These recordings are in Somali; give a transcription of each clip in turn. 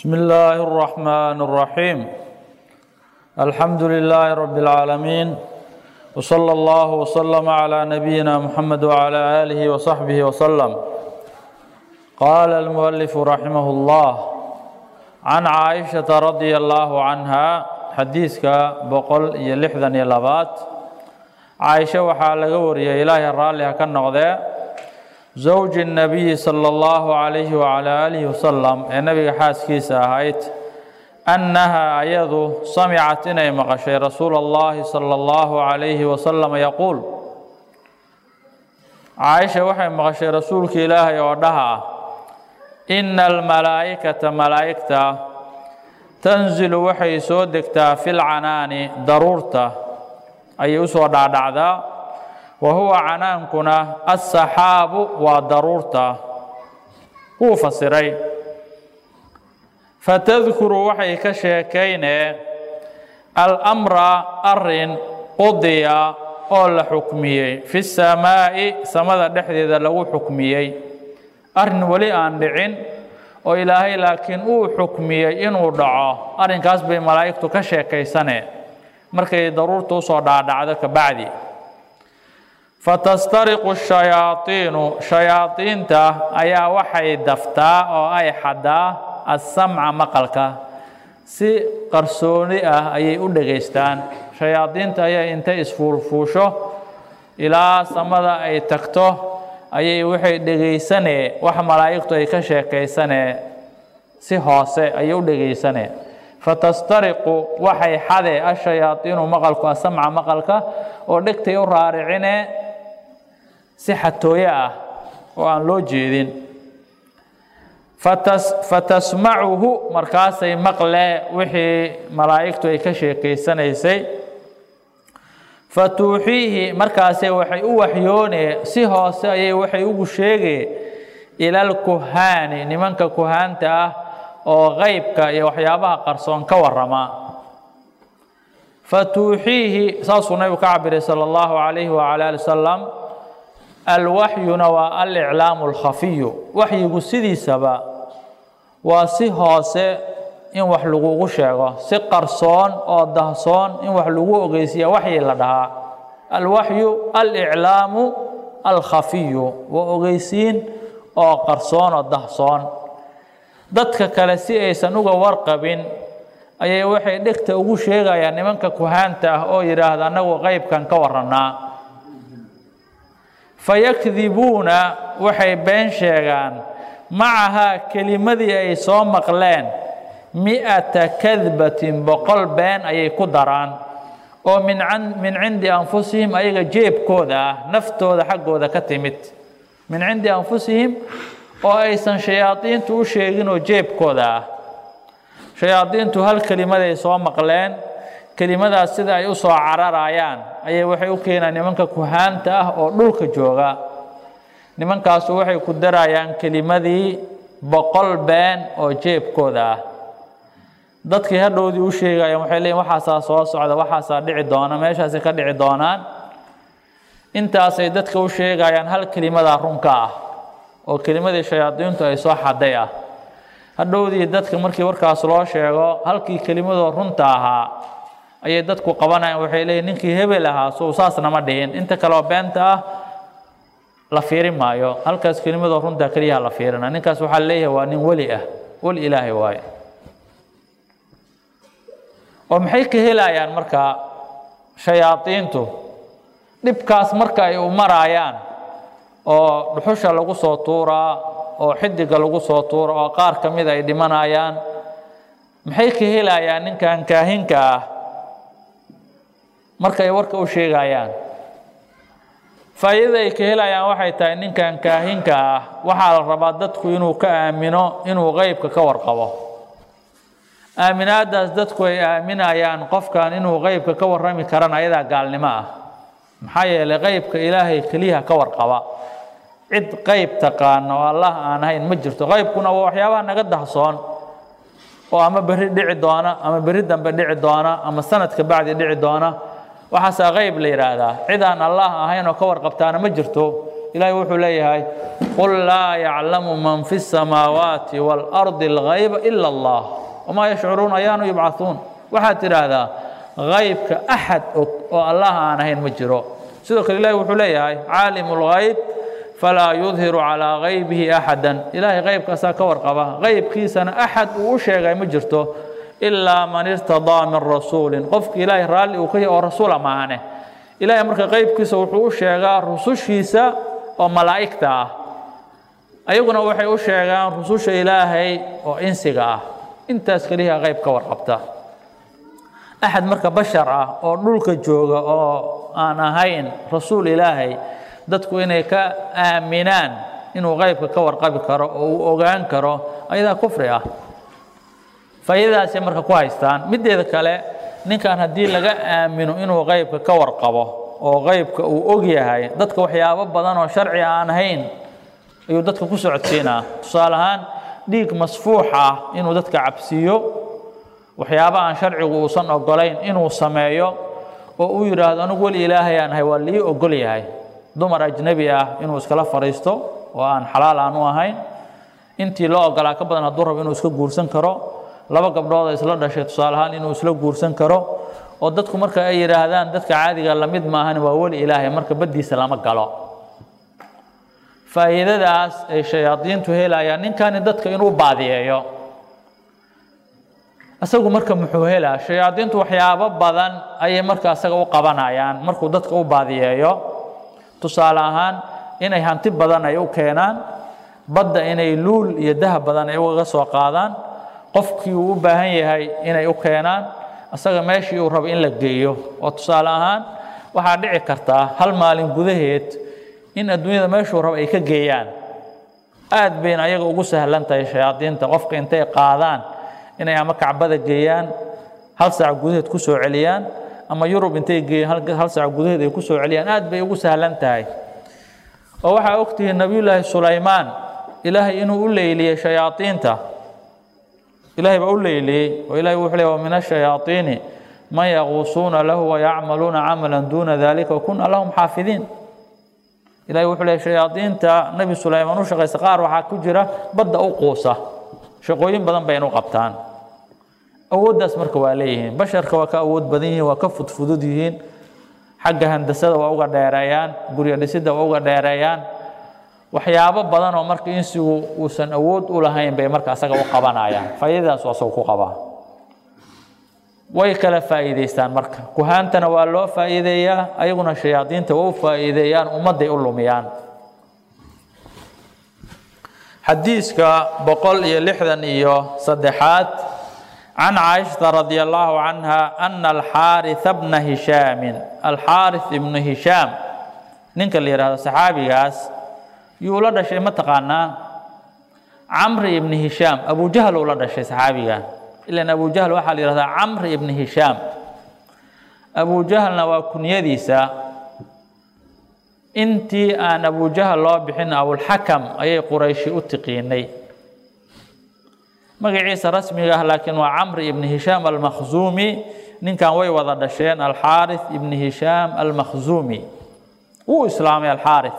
بسم الله الرحمن الرحيم الحمد لله رب العالمين وصلى الله وسلم على نبينا محمد وعلى آله وصحبه وسلم قال المؤلف رحمه الله عن عائشة رضي الله عنها حديثك بقول يلحظن يلبات عائشة وحال قوري إلهي الرالي كالنغذاء زوج النبي صلى الله عليه وعلى آله وسلم النبي حاسكيس هايت أنها أيضا سمعت إني مغشي رسول الله صلى الله عليه وسلم يقول عائشة وحي مغشي رسولك إلهي وردها إن الملائكة ملائكة تنزل وحي سودكتا في العنان ضرورته أي أسوى دعدا وهو عنانكنا السحاب وضرورته هو فسري فتذكر وحي كشيكين الأمر أرن قضي أول حكمي في السماء سمد الدحديد له حكمي أرن ولي أندعين وإلهي لكن أو حكمي إنه دعا أرن كاسب ملائكته كشيكي سنة مركي ضرورته صدع دعدك بعدي فتسترق الشياطين شياطين أيا وحي دفتا أو أي حدا السمع مقلك سي قرصوني أي أدغيستان شياطين أيا أنت إسفورفوشو إلى سمد أي تكتو أي وحي دغيسنة وح ملايكتو أي كشيكيسنة سي هاسي أي أدغيسنة فتسترق وحي حدا الشياطين مقلك السمع مقلك ودكتي رارعينه si xatooyo ah oo aan loo jeedin fatasmacuhu markaasay maqle wixii malaa'igtu ay ka sheekeysanaysay fatuuxiihi markaasay waxay u waxyoonee si hoose ayay waxay ugu sheegee ilal kuhaani nimanka kuhaanta ah oo qaybka iyo waxyaabaha qarsoon ka warrama fatuuxiihi saasuu nabigu ka cabiray sala allahu calayhi wacala ali wasalam الوحي نوى الإعلام الخفي وحي سيدي سبا وسي هاسي إن وحلقو غشاقة سي قرصان أو دهصان إن وحلقو غيسية وحي لدها الوحي الإعلام الخفي وغيسين أو قرصان أو دهصان دادك كالسي أي سنوغا ورقبين أي وحي دكتا غشاقة يعني منك كهانتا أو يراه أنه غيب كان كورنا فيكذبون وحي بين شيغان معها كلمة أي صوم مقلين 100 كذبة بقل بين أي قدران ومن عند أنفسهم أي جيب كودا نفتو ذا حقو ذا كتمت من عند أنفسهم وأيسا شياطين تو شيغين وجيب كودا شياطين تو هالكلمة أي صوم مقلين كلمة سيدا أي أسوى عرار آيان أي وحي أكينا نمانك كهانتا أو دولك جوغا نمانك أسوى وحي كدر آيان كلمة دي بقل بين أو جيب كودا دادك هردو دي وشيغا يا محيلين وحاسا سوا سعدا وحاسا دعي دونا ميشا سيكا دعي دونان انتا سيدتك وشيغا يان هل كلمة دا رنكا أو كلمة دي شياطين تو أي سوا حديا هردو دي دادك مركي وركا سلوا شيغا هل كي كلمة دا رنتاها ayay dadku qabanayaan waxay leeyihiin ninkii hebel ahaa soo saasna ma dhihin inta kale oo beenta ah la fiirin maayo halkaas kelimada runta kaliya la fiirina ninkaas waxa leeyahay waa nin wali ah wal ilaahi waay oo maxay ka helayaan marka shayaatiintu dibkaas marka ay u marayaan oo dhuxusha lagu soo tuuraa oo xidiga lagu soo tuuraa oo qaar kamid ay dhimanayaan maxay ka helayaan ninkan kaahinka ah markay warka u sheegayaan faa'iidada ay ka helayaan waxay tahay ninkan kaahinka ah waxa la rabaa dadku inuu ka aamino inuu qaybka ka warqabo aaminaadaas dadku ay aaminayaan qofkan inuu qaybka ka warrami karana ayada gaalnimo ah maxaa yeelay qaybka ilaahay kaliya ka warqaba cid qayb taqaan oo Allah aan ahayn ma jirto qaybkuna waa waxyaabaha naga dahsoon oo ama bari dhici doona ama bari dambe dhici doona ama sanadka bacdi dhici doona waxaas qayb la yiraahdaa cid aan Allah ahayn oo ka warqabtaana ma jirto إلهي وحو ليهاي قل لا يعلم من في السماوات والأرض الغيب إلا الله وما يشعرون أيان يبعثون وحاتر هذا غيب كأحد والله أنا هين مجرو سيدك إلهي وحو ليهاي عالم الغيب فلا يظهر على غيبه أحدا إلهي غيب كساك ورقبه غيب كيسنا أحد وشيء مجرته إلا من ارتضى من رسول قفك إلهي رالي وكي ورسول معانه إلهي مرك غيب كيسا وحو شيء رسوشيسا وملائكته أيقنا وحي شيء رسوش إلهي وإنسقه انت اسكليها غيب كورقبته أحد مرك بشر أو نلك جوجا أو أنا هين رسول إلهي dadku inay ka aaminaan inuu qaybka ka warqabi karo oo ogaan karo ayada kufri ah faa'iidadaas marka ku haystaan mideeda kale ninkan hadii laga aamino inuu qaybka ka warqabo oo qaybka uu og yahay dadka waxyaabo badan oo sharci aan ahayn ayuu dadka ku socodsiinaa tusaale ahaan dhiig masfuux ah inuu dadka cabsiyo waxyaabo aan sharcigu uusan ogolayn inuu sameeyo oo uu yiraahdo anigu wali ilaahay aan ahay waa lii ogol yahay dumar ajnabi ah inuu iskala fariisto oo aan xalaal aan u ahayn intii loo ogolaa ka badan hadduu rabo inuu iska guursan karo laba gabdhood isla dhashay tusaale ahaan inuu isla guursan karo oo dadku marka ay yiraahdaan dadka caadiga la mid ma ahan waa wali ilaahay marka badiisa lama galo faa'iidadaas ay shayaadiintu helayaan ninkan dadka inuu baadiyeeyo asagu marka muxuu helaa shayaadiintu waxyaabo badan ay marka asaga u qabanayaan markuu dadka u baadiyeeyo tusaale ahaan inay hanti badan ay u keenaan badda inay luul iyo dahab badan ay uga soo qaadaan qofkii uu u baahan yahay inay u keenaan asaga meeshii uu rabo in la geeyo oo tusaale ahaan waxaa dhici kartaa hal maalin gudaheed in adduunyada meeshuu rabo ay ka geeyaan aad bayna ayaga ugu sahlan tahay shayaadiinta qofka intay qaadaan inay ama kacbada geeyaan hal saac gudaheed ku soo celiyaan ama Yurub intay geeyaan hal saac gudaheed ay ku soo celiyaan aad bay ugu sahlan tahay oo waxa ogtihi nabiyullaahi Sulaymaan ilaahay inuu u leeyliyo shayaadiinta ilaahay ba u leeyliyo oo ilaahay wuxuu leeyahay min ash-shayaatiini man yaghusuna lahu wa ya'maluna 'amalan duna dhalika wa kunna lahum haafidiin ilaahay wuxuu leeyahay shayaadiinta nabi Sulaymaan u shaqaysta qaar waxa ku jira badda u quusa shaqooyin badan bay inuu qabtaan awoodaas marka waa leeyihiin basharka waa ka awood badan yihiin waa ka fudfudud yihiin xagga handasada waa uga dheereeyaan guriga dhisida waa uga dheereeyaan waxyaabo badan oo marka insigu uusan awood u lahayn bay marka asaga u qabanayaan faa'iidadaas waa soo ku qabaa way kala faa'iideystaan marka kuhaantana waa loo faa'iideeyaa ayaguna shayaadiinta waa u faa'iideeyaan ummaday u lumiyaan xadiiska 163 عن عائشة رضي الله عنها أن الحارث بن هشام الحارث بن هشام نينك اللي هذا صحابي قاس يولد شيء ما تقانا عمرو بن هشام أبو جهل ولد شيء صحابي قال إلا أن أبو جهل واحد يرى عمرو بن هشام أبو جهل نواكن يديسا أنتي أن أبو جهل الله بحين أو الحكم أي قريشي أتقيني magaciisa rasmiga ah laakiin waa Amr ibn Hisham al-Makhzumi ninkan way wada dhasheen al-Harith ibn Hisham al-Makhzumi uu islaamay al-Harith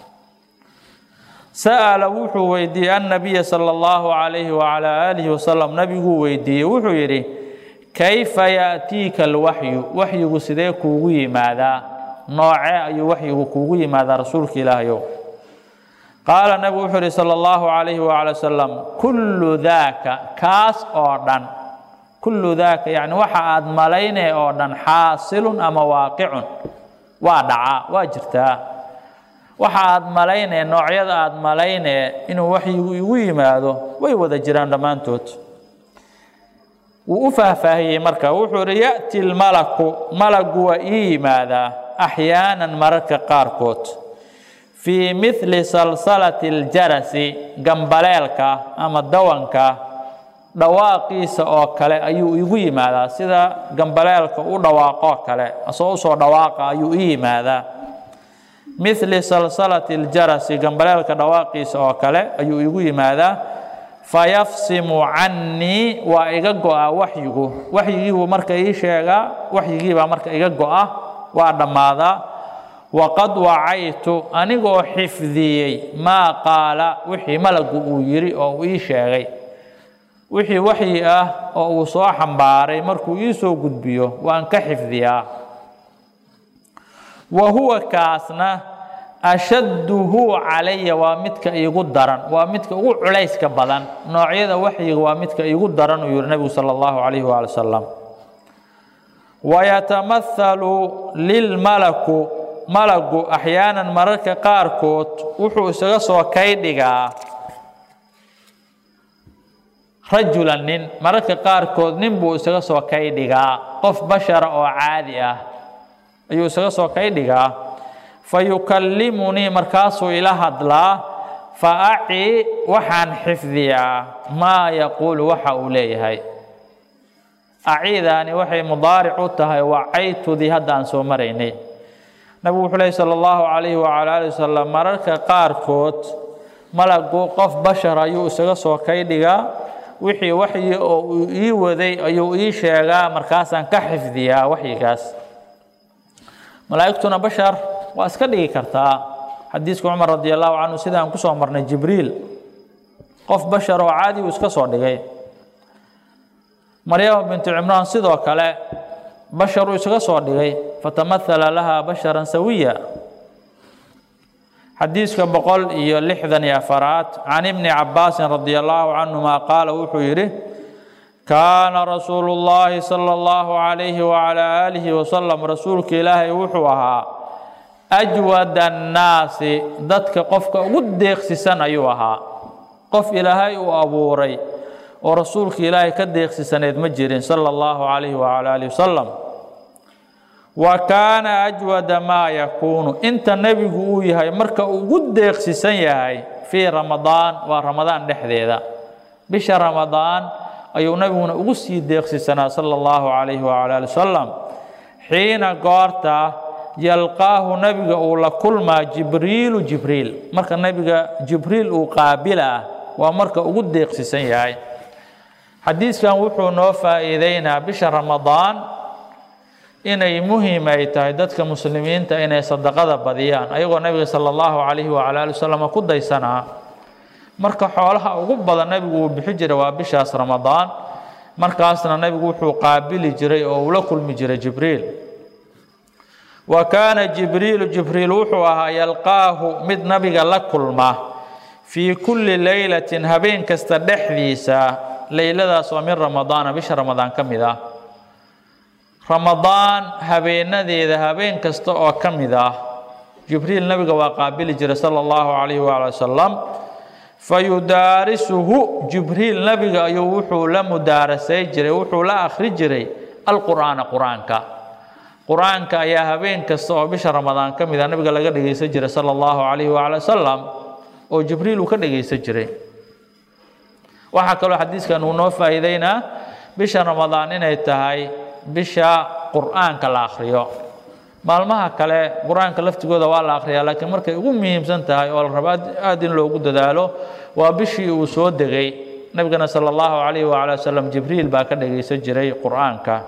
sa'ala wuxuu weydiiyay an-nabiy sallallahu alayhi wa ala alihi wa sallam nabigu weydiiyay wuxuu yiri kayfa ya'tika al-wahyu wahyu sidee kuugu yimaada nooce ayuu wahyu kuugu yimaada rasuulka ilaahayo قال النبي محمد صلى الله عليه وعلى وسلم كل ذاك كاس أردن كل ذاك يعني وحد ملايين أردن حاصل أما واقع وادعا واجرتا وحد ملايين نوعية أد ملايين إنه وحي يويم هذا ويوذا جيران دمانتوت وأفهفه مركا وحور يأتي الملك ملك وإي ماذا أحيانا مركا قاركوت في مثل سلسلة الجرس جنبالك أما دوانك دواقيس أو كلا أيو يجي ماذا سيدا جنبالك أو دواقة كلا أصوص دواقة أيو ماذا مثل سلسلة الجرس جنبالك دواقيس أو كلا أيو يجي ماذا فيفصم عني وإيجا وحيه مركا يشيغا وحيه مركا إيجا وعد ماذا waqad wacaytu anigoo xifdiyey maa qaala wixii malagu uu yiri oo uu ii sheegay wixii waxyi ah oo uu soo xambaaray markuu ii soo gudbiyo waan ka xifdiyaa wa huwa kaasna ashadduhu calaya waa midka iigu daran waa midka ugu culayska badan noocyada waxyiga waa midka iigu daran uu yiri nabigu sallallahu alayhi wa sallam wayatamathalu lilmalaku malagu axyaanan mararka qaarkood wuxuu isaga soo kaydhigaa rajulan nin mararka qaarkood nin buu isaga soo kaydhigaa qof bashara oo caadi ah ayuu isaga soo kaydhigaa fayukallimunii markaasuu ila hadlaa fa aci waxaan xifdiyaa maa yaquulu waxa uu leeyahay aciidaani waxay mudaaric u tahay wacaytudii hadda aan soo maraynay nabigu wuxuu leeyahay sala allahu calayhi wacala aalihi wasalam mararka qaarkood malagu qof bashar ayuu isaga soo kaydhigaa wixii waxyi oo uu ii waday ayuu ii sheegaa markaasaan ka xifdiyaa waxyigaas malaa'igtuna bashar waa iska dhigi kartaa xadiiska cumar radiallahu canhu sida aan kusoo marnay jibriil qof bashar oo caadi uu iska soo dhigay maryama bintu cimraan sidoo kale bashar uu isaga soo dhigay fatamathala laha basharan sawiya xadiiska 164 can ibni cabbaasin radiallahu canhuma qaala wuxuu yidhi kaana rasuulu llaahi sala allahu calayhi wacalaa aalihi wasalam rasuulka ilaahay wuxuu ahaa ajwada annaasi dadka qofka ugu deeqsisan ayuu ahaa qof ilaahay uu abuuray oo rasuulka ilaahay ka deeqsisaneed ma jirin sala allahu calayhi wacalaa aalihi wasalam wa kaana ajwada maa yakuunu inta nebigu uu yahay marka uu ugu deeqsisan yahay fii ramadaan waa ramadaan dhexdeeda bisha ramadaan ayuu nabiguna ugu sii deeqsisanaa sala allahu calayhi wacala aalihi wasalam xiina goorta yalqaahu nabiga uu la kulmaa jibriilu jibriil marka nabiga jibriil uu qaabila waa marka ugu deeqsisan yahay xadiiskan wuxuu noo faa'iideynaa bisha ramadaan inay muhiim ay tahay dadka muslimiinta inay sadaqada badiyaan ayagoo nabiga sala allahu calayhi wacala aalihi wasalam ku daysanaa marka xoolaha ugu badan nabigu uu bixi jiray waa bishaas ramadaan markaasna nabigu wuxuu qaabili jiray oo uu la kulmi jiray jibriil wa kaana jibriilu jibriil wuxuu ahaa yalqaahu mid nabiga la kulma fii kulli laylatin habeen kasta dhexdiisa leyladaas oo min ramadaana bisha ramadaan ka mid ah ramadaan habeenadeeda habeen kasta oo ka mid ah jibriil nabiga waa qaabili jiray sala allahu calayhi waala wasalam fayudaarisuhu jibriil nabiga ayuu wuxuu la mudaarasay jiray wuxuu la akhri jiray alqur'aana qur'aanka ayaa habeen kasta oo bisha ramadaan ka mid ah nabiga laga dhageysan jiray sala allahu calayhi waala wasalam oo jibriil uu ka dhageysan jiray waxaa kaloo xadiiskan uu noo faa'iideynaa bisha ramadaan inay tahay bisha qur'aanka la akhriyo maalmaha kale qur'aanka laftigooda waa la akhriyaa laakiin markay ugu muhiimsan tahay oo la rabo aad in loogu dadaalo waa bishii uu soo degay nabigana sala allahu calayhi wacala wasalam jibriil baa ka dhageysan jiray qur'aanka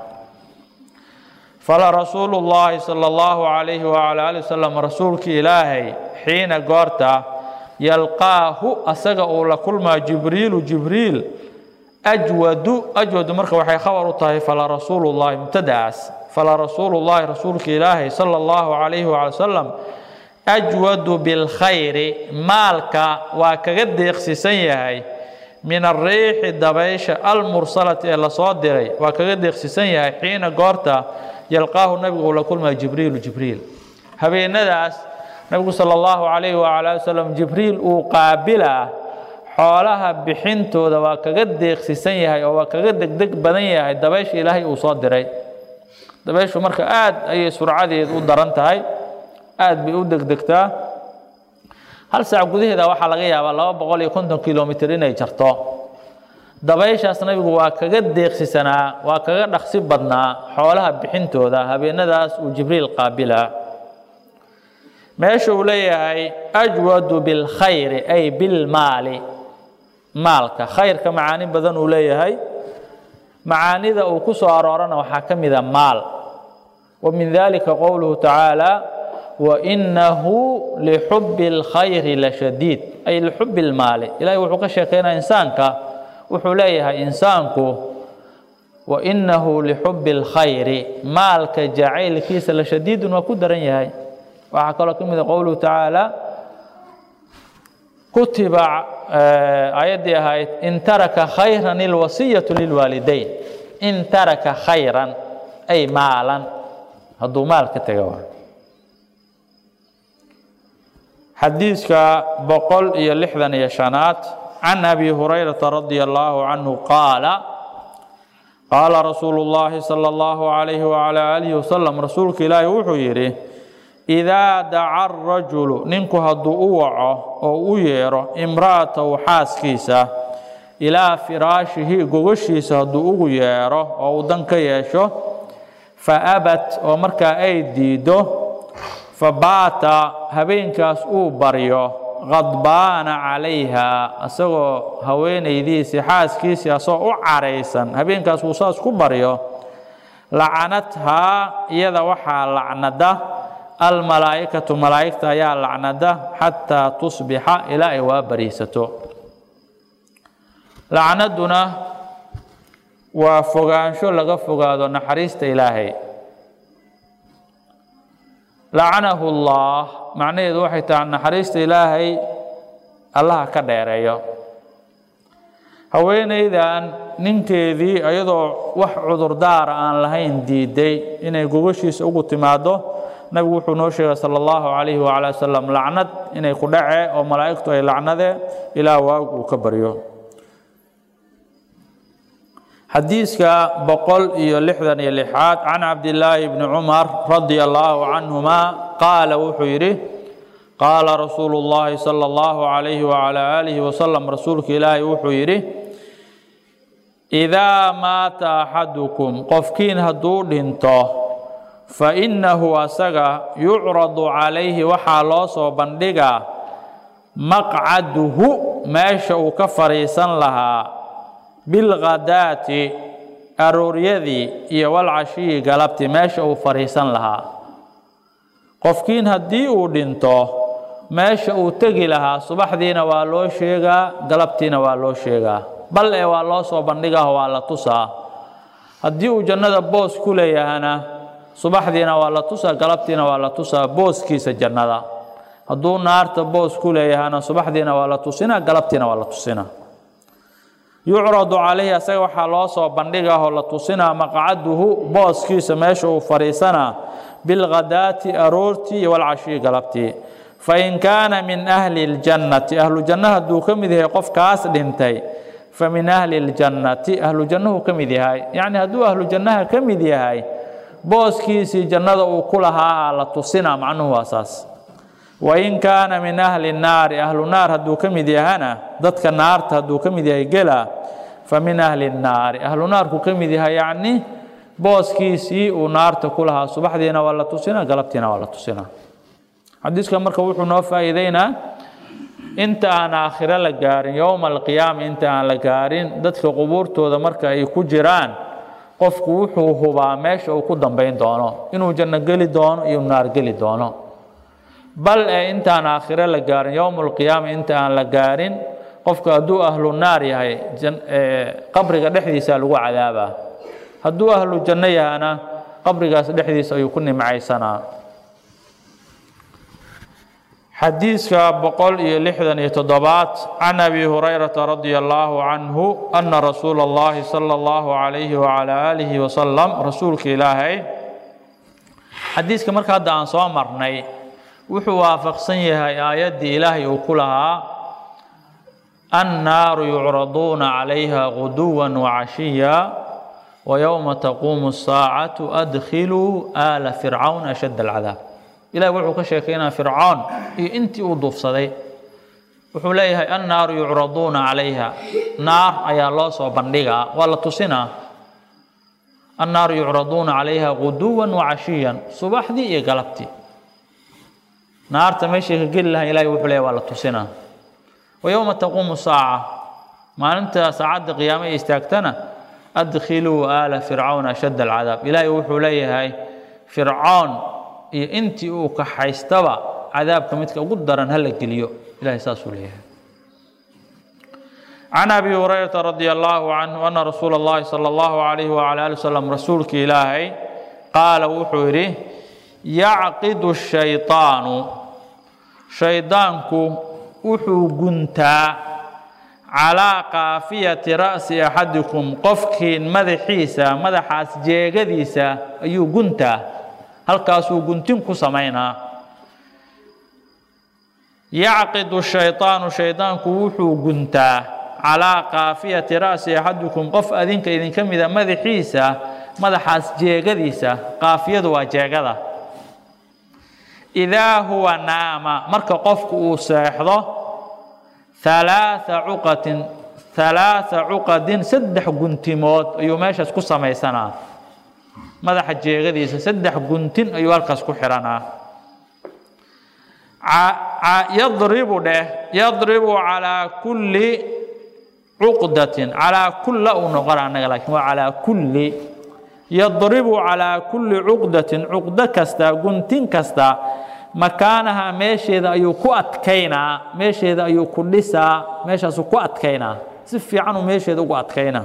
fala rasuulu llaahi sala allahu calayhi wacala aalihi wasalam rasuulkii ilaahay xiina goorta yalqaahu asaga uu la kulmaa jibriilu jibriil أجود مركب وحي خبر طاي فلا رسول الله مبتدأس فلا رسول الله رسولك إلهي صلى الله عليه وسلم أجود بالخير مالك وكقد يخسسيه من الريح الدبيش المرسلة إلى صادري وكقد يخسسيه حين قرت يلقاه النبي ولكل ما جبريل هبي نداس نبي صلى الله عليه وعلى وسلم جبريل وقابله xoolaha bixintooda waa kaga deeqsisan yahay oo waa kaga degdeg badan yahay dabaysha ilaahay uu soo diray dabayshu marka aad ayay surcadeed u daran tahay aad bay u degdegtaa hal saac gudaheeda waxaa laga yaabaa 250 kilomitir inay jarto dabayshaas nabigu waa kaga deeqsisanaa waa kaga dhaqsi badnaa xoolaha bixintooda habeenadaas uu jibriil qaabila meesha uu leeyahay ajwadu bil khayri ay bil maali maalka khayrka macaani badan uu leeyahay macaanida uu ku soo aroorana waxaa ka mid ah maal wa min dhalika qawluhu ta'ala وإنه لحب الخير لشديد أي لحب المال إلهي وحو كشيكينا إنسانك وحو ليها إنسانك وإنه لحب الخير مالك جعيل كيس لشديد وكدر يهي وحكى لكم إذا قوله تعالى كتب آياتي هاي إن ترك خيرا الوصية للوالدين إن ترك خيرا أي مالا هدو مالك تقوى حديثك بقول يلحظن يشانات عن أبي هريرة رضي الله عنه قال رسول الله صلى الله عليه وعلى آله وسلم رسولك إلهي وحيره إذا دعا الرجل ننكو هدو أوعه أو أيره امرأة حاسكيسة إلى فراشه قوشيسة هدو أيره أو دنك يشه فأبت ومركا أيديده فبات هبينكاس بريو غضبان عليها أسغو هوينيديسي حاسكيسي أسغو عريسا هبينكاس وصاص كبريو لعنتها إذا وحى لعنده الملائكة ملائكة يا لعنده حتى تصبح إلى وبريسته لعنتنا وفقانشو لغا فقادو نحريست إلهي لعنه الله معنى waxay tahay naxariista ilaahay Allah ka dheereeyo haweeneydan ninkeedii ayadoo wax cudur daar aan lahayn diiday inay gogoshiisa ugu timaado nabigu wuxuu noo sheegay sallallahu alayhi wa ala sallam lacnad inay ku dhacay oo malaa'iktu ay lacnade ilaa waagu ka bariyo حديثك بقول يلحظن يلحاد عن عبد الله بن عمر رضي الله عنهما قال وحيره قال رسول الله صلى الله عليه وعلى آله وسلم رسولك إلهي وحيره إذا مات أحدكم قفكين هدور انتو فإنه أسغى يعرض عليه وحالاس وبندقى مقعده ماشا كفريسا لها بالغداة أروريذي والعشي قلبتي ماشا وفريسا لها قفكين هدي ودينتو ماشا وتقي لها صباح دينا والو شيغا قلبتينا والو شيغا بل اي والو صوبندقا والا تسا هدي جنة بوس كليهانا صباح دينا والا تسا قلبتينا والا تسا بوس كيس الجنة هدو نارت بوس كليهانا صباح دينا والا تسينا قلبتينا والا تسينا يعرض عليه سوى حلاص وبندقه لتصنع مقعده بوس كيس ماشا وفريسنا بالغداة أرورتي والعشي قلبتي فإن كان من أهل الجنة أهل الجنة دو كمذي يقف كاس دنتي فمن أهل الجنة أهل الجنة كمذي هاي يعني هدو أهل الجنة كمذي هاي بوس كيسي جنة وكلها لتصنع معنه أساس وإن كان من أهل النار أهل النار هدو كمذي هانا ضدك النار هدو كمذي هاي قلا فمن أهل النار أهل النار كمذي هاي يعني بوس كيسي ونار تكلها صباح دينا ولا تصينا قلبتنا ولا تصينا حديث كما مركب وحنا فايدينا انت انا اخر لغارين يوم القيامه انت انا لغارين ددك قبورتooda marka ay ku jiraan qofku wuxuu hubaa meesha uu ku dambeyn doono inuu janno gali doono iyo naar gali doono bal inta ana akhira lagaarin يوم القيامه انت انا lagaarin qofka haduu ahlu naar yahay qabriga dhexdiisa lagu cadaaba haduu ahlu janno yahana qabrigaas dhexdiisa ayuu ku nimcaysanaa حديثك بقول يلحظن يتضبات عن أبي هريرة رضي الله عنه أن رسول الله صلى الله عليه وعلى آله وسلم رسولك إلهي حديثك مركا هذا عن صامرني وحوافق سنيها آيات إلهي وكلها النار يعرضون عليها غدوا وعشيا ويوم تقوم الساعة أدخلوا آل فرعون أشد العذاب إلهي وحو كشيكينا فرعون إنتي أضف صدي وحو ليها النار يعرضون عليها نار أي الله صوبندقها ولا تسنا النار يعرضون عليها غدوا وعشيا صباح دي قلبتي نار تمشي قل لها إلهي وحو ليها ولا تسنا ويوم تقوم الساعة ما أنت ساعات قيامة استاكتنا أدخلوا آل فرعون أشد العذاب إلهي وحو ليها فرعون iyo intii uu ka haystaba cadaabka midka ugu daran hal geliyo ilaahay saasuu leeyahay عن أبي هريرة رضي الله عنه أن رسول الله صلى الله عليه وعلى آله وسلم رسولك إلهي قال وحوري يعقد الشيطان شيطانك وحو قنتا على قافية رأس أحدكم قفك مدحيسا مدحاس جيغديسا أيو قنتا هل كاسو قنتنكو سمينا يعقد الشيطان شيطانك وحو قنتا على قافية رأس أحدكم قف أذنك إذن كم إذا مدحيسا مدحاس جيغديسا قافية وجيغدا إذا هو نام مرك قفك أوسيحضه ثلاث عقد سدح قنتموت أيو ماشي اسكو سميسانا مدح جيغديسا سدح قنتين أيو الكاسكو حرانا يضرب على كل عقدة على كل ونقرأ لكن وعلى كل يضرب على كل عقدة كستا قنتين كستا مكانها ماشي ذا يكو أتكينا ماشي ذا يكو لسا ماشي سكو أتكينا سفي عنه ماشي ذا أتكينا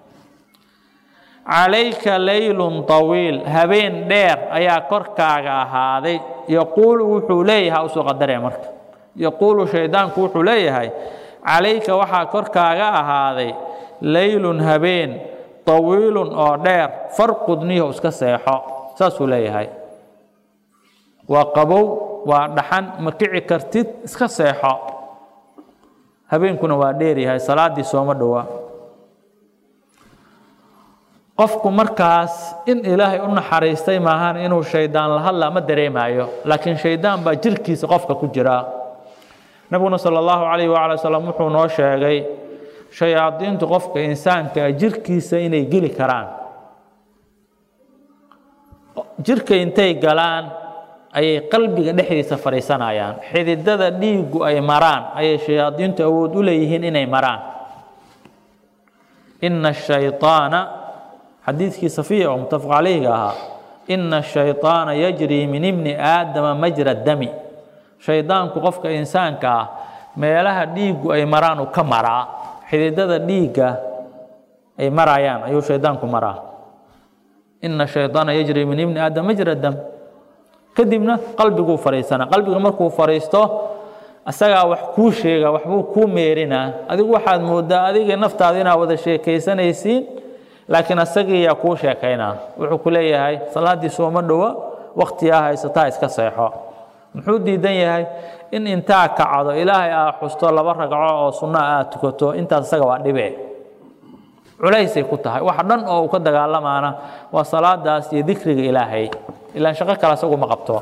عليك ليل طويل هبين دير أيا كركاغا هذه يقول وحوليها أو سقدر مرك يقول شيطان وحوليها عليك وحا كركاغا هذه ليل هبين طويل أو دير فرقدنيه اسك سيحو ساسو ليهي وقبو ودحن مكعي كرتيد اسك سيحو هبين كنا واديري هاي صلاة دي سوما دوا qofku markaas in ilaahay u naxariistay maahan inuu shaydaan la hadla ma dareemayo laakiin shaydaan baa jirkiisa qofka ku jira nabiguna sallallahu alayhi wa sallam wuxuu noo sheegay shayaadiintu qofka insaanka jirkiisa inay geli karaan jirka intay galaan ayay qalbiga dhexdiisa fariisanayaan xididada dhiigu ay maraan ayay shayaadiintu awood u leeyihiin inay maraan inna ash-shaytaana حديث صفية ومتفق عليه إن الشيطان يجري من ابن آدم مجرى الدم شيطان كقفك إنسان كا ما لها ديق أي مران كمرا حديدة ديق أي مرايان أيو شيطان كمرا إن الشيطان يجري من ابن آدم مجرى الدم كدمنا قلبك فريسنا قلبك مركو فريستو أسجع وحكوشة وحبو كوميرنا أديك واحد مودة أديك نفط هذينا وذا شيء كيسنا يسين لكن أسجي يكون شاكينا وحكولي هاي صلاة دي سوما دوا وقتها هاي ستايس كصيحة محودي دنيا هاي إن إنتا كعضو إلهي حستو الله برقعو أو صناعة تكتو إنتا تساقوا دبي عليسي كنتها وحدن أو كدق الله معنا وصلاة داسي ذكر إلهي إلا انشقك على سوق مقبطو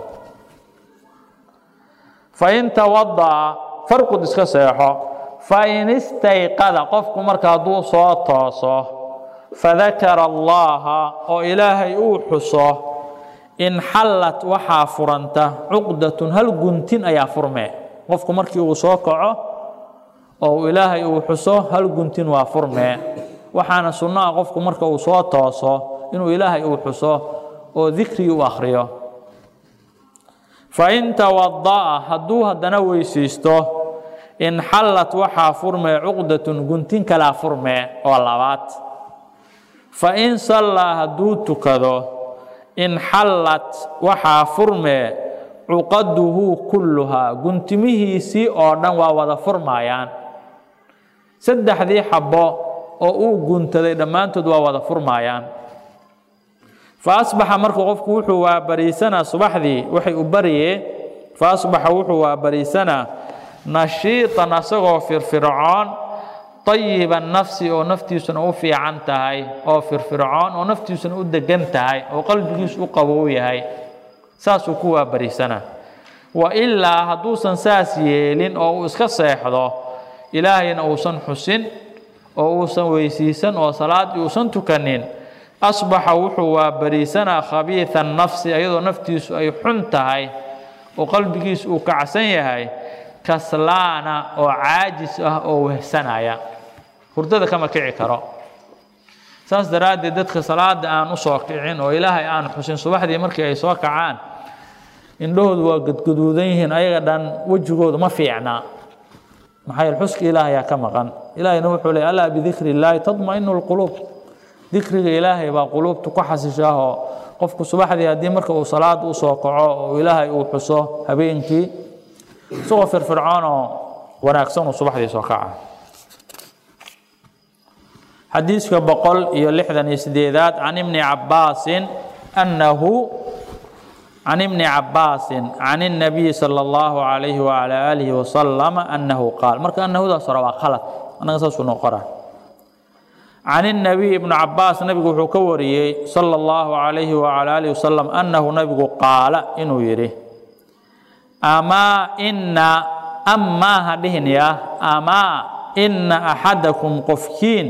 فإن توضع فرق ديسك صيحة فإن استيقظ قفكم مركضو صوت فذكر الله وإلهي أوحصه إن حلت وحا فرنته عقدة هل قنتين أيا فرمه قفك مركي وصوكعه أو إلهي أوحصه هل قنتين وفرمه وحانا سنة قفك مركي وصوته إنه إلهي أوحصه وذكري وأخريه فإن توضأ هدوها دنوي سيسته إن حلت وحا فرمه عقدة قنتين كلا فرمه واللوات فإن صلى هدوت كذا إن حلت وحا فرمه عقده كلها قنتمه سي أردن ووضا فرمايان سدح ذي حبا أو قنت ذي دمان تدوى ووضا فرمايان فأصبح مركو قفك وحو بريسنا صباح ذي وحي أبريه فأصبح وحو بريسنا نشيطا نسغو في فرعون طيب النفس أو نفتي سنو في عنتهاي أو فرعون أو نفتي سنو دجنتهاي أو قلبي سو قوي هاي ساسو كوا بريسنا وإلا هدوسن ساسيلين أو اسك صيحدو إلهي أو سن حسين أو سن ويسيسن أو صلاة أو سن تكنين أصبح وحو بريسنا خبيث النفس أيضا نفتي سو أي حنتهاي وقلبي سو كعسن هاي كسلانا أو عاجز أو وهسنايا hurdada kama kici karo saas daraaddeed dadka salaada aan u soo kicin oo ilaahay aan xusin subaxdii markii ay soo kacaan indhahoodu waa gadgaduudan yihiin ayaga dhan wejigoodu ma fiicna maxay xuska ilaahay ka maqan ilaahayna wuxuu leeyahay alla bidikri illaahi tadma'innu alquluub dikriga ilaahay baa quluubtu ku xasishaa qofku subaxdii hadii marka uu salaad u soo kaco oo ilaahay uu xuso habeenkii soo firfircoon oo wanaagsan uu subaxdii soo kaca xadiiska 168 عن ابن عباس أنه عن ابن عباس عن النبي صلى الله عليه وعلى آله وسلم أنه قال مرك أنه ذا صار خلط أنا قصص نقرأ عن النبي ابن عباس نبي حكوري صلى الله عليه وعلى آله وسلم أنه نبي قال إنه يري أما هذه يا أما إن أحدكم قفكين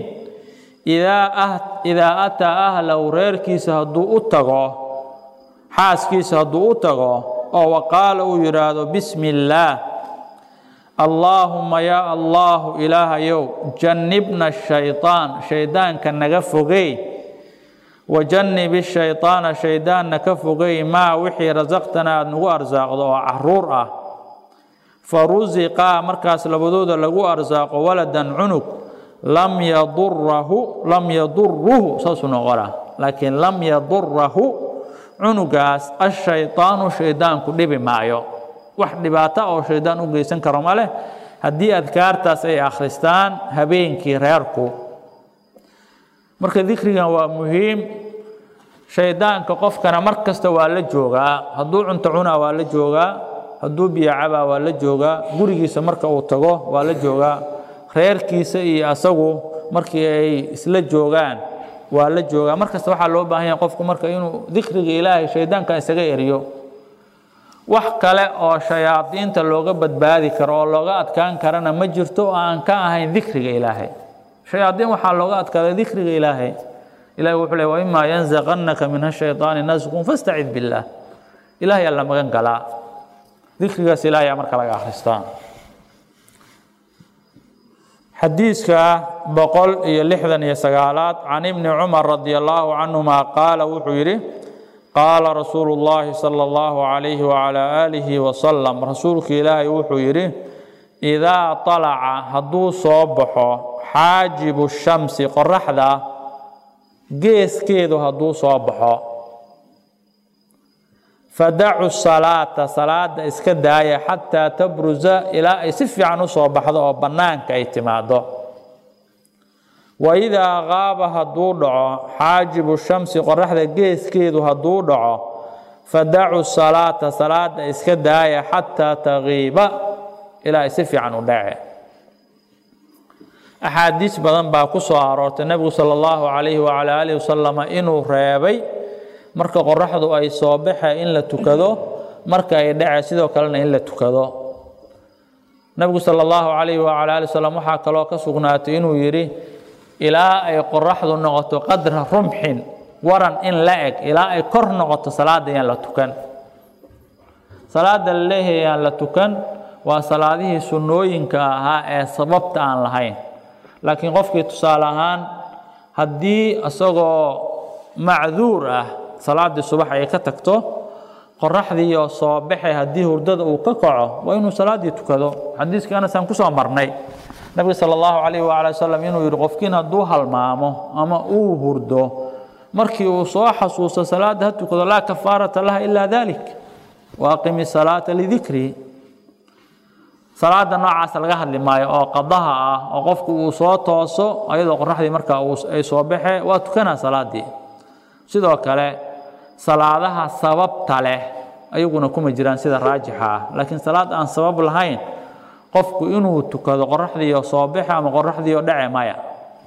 إذا أتى أهل وريركيس هدو أتغو حاسكيس هدو أتغو أو وقال يراد بسم الله اللهم يا الله إله يو جنبنا الشيطان شيطان كان نغفغي وجنب الشيطان شيطان نكفغي ما وحي رزقتنا نغو أرزاق دو عرور فرزق مركز لبدود لغو أرزاق ولدا عنق لم يضره ساسنا غرا لكن لم يضره عنقاس الشيطان شيطان كدب معيو wax dhibaato oo sheedan u geysan karo male hadii adkaartaas ay akhristaan habeenkii reerku marka dhikrigan waa muhiim sheedanka qofkana markasta waa la joogaa haduu cunto cuna waa la joogaa haduu biyo caba waa la joogaa gurigiisa marka uu tago waa la joogaa reerkiisa iyo asagu markii ay isla joogaan waa la joogaa markasta waxa loo baahan yahay qofku marka inuu dhikriga ilaahay sheedanka isaga eriyo wax kale oo shayaadiinta looga badbaadi karo oo looga adkaan karana ma jirto oo aan ka ahayn dhikriga ilaahay shayaadiin waxa looga adkaada dhikriga ilaahay ilaahay wuxuu leeyahay imma yanzaqannaka min ash-shaytaani nazqun fasta'id billah ilaahay alla magan gala dhikrigaas ilaahay marka laga akhristaan xadiiska 169 عن ابن عمر رضي الله عنهما قال wuxuu yiri قال رسول الله صلى الله عليه وعلى آله وسلم رسولك إلهي وحو يري إذا طلع هدو صبحه حاجب الشمس قرح ذا جيس كيدو هدو صبحه فدعوا الصلاة صلاة اسكداية حتى تبرز إلى يسفي عنه صبح ذا وبنانك اعتماده وإذا غاب هدو حاجب الشمس قرح ذا جيس كيدو هدو فدعوا الصلاة صلاة اسكداية حتى تغيب إلى يسفي عنه داعي أحاديث بدن باكسو عرورت النبي صلى الله عليه وعلى آله وسلم إنه ريبي مركا قرحدو أي صوبحة إن لا تكدو مركا يدعي سيدو كلنا إن لا تكدو النبي صلى الله عليه وعلى آله وسلم وحاك لو كسغنات إنه يري إلى أي قرحدو نغطو قدر رمح ورن إن لأك إلى أي كر نغطو صلاة ين لا تكن صلاة الله ين لا تكن وصلاته سنوين كها سببت عن لهين لكن قفك تصالحان هدي أسوغو معذورة صلاة الصبح يكتكتو قرحدي صباحي هدي هردد وكقعه وإنه صلاة تكدو حديث كان سانكسو مرني النبي صلى الله عليه وعلى وسلم إنه يرغفكين هدوها المامو أما هردو مركي وصاح حصوص صلاة هتكدو لا كفارة لها إلا ذلك وأقم الصلاة لذكري صلاة نوعاس laga hadli maayo oo qadaha ah oo qofku uu soo tooso ayadoo qorraxdii marka uu ay soo baxay waa tukana salaadii sidoo kale salaadaha sababta leh ayaguna kuma jiraan sida raajixa ah laakiin salaad aan sabab lahayn qofku inuu tukado qorraxdii oo soo baxay ama qorraxdii oo dhacay maya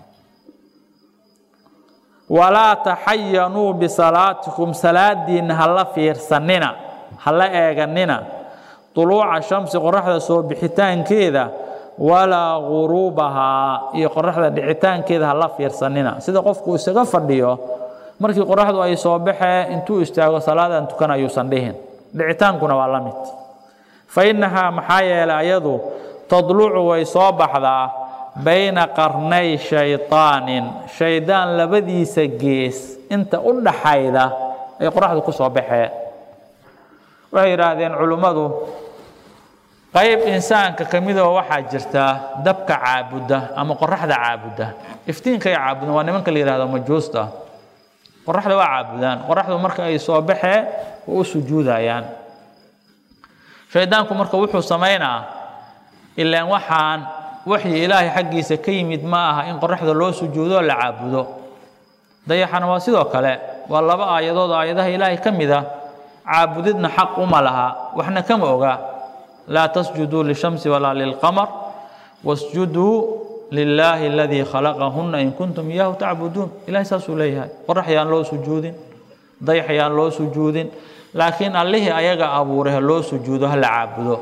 wala tahayyanu bi salatikum salaadin hala fiirsanina hala eeganina طلوع الشمس قرحة سو بحيتان كذا ولا غروبها يقرحة دعيتان كذا الله فيرسننا سيدا قفكو استغفر ديو مركي قرحة أي صباحة انتو استغفر صلاة انتو كان يصندهن دعيتان كنا والامت فإنها محايا لا يدو تضلع ويصبح ذا بين قرني شيطان لبدي سجيس انت قلنا حايدة اي قرحة كو صباحة waxay yiraahdeen culimadu qayb insaanka kamid ah waxa jirta dabka caabuda ama qoraxda caabuda iftiinka caabuda waa nimanka la yiraahdo majuusta qoraxda waa caabudaan qoraxdu marka ay soo baxee oo sujuudayaan shaydaanku marka wuxuu sameeynaa ilaa waxaan wixii ilaahay xaqiisa ka yimid ma aha in qoraxda loo sujuudo la caabudo dayaxana waa sidoo kale waa laba aayadood aayadaha ilaahay kamid ah caabudidna xaq uma laha waxna kama oga لا تسجدوا للشمس ولا للقمر واسجدوا لله الذي خلقهن إن كنتم إياه تعبدون إلهي ساسو ليها ورحيان لو سجود ضيحيان لو سجود لكن الله أيغا أبوره لو سجوده لعبده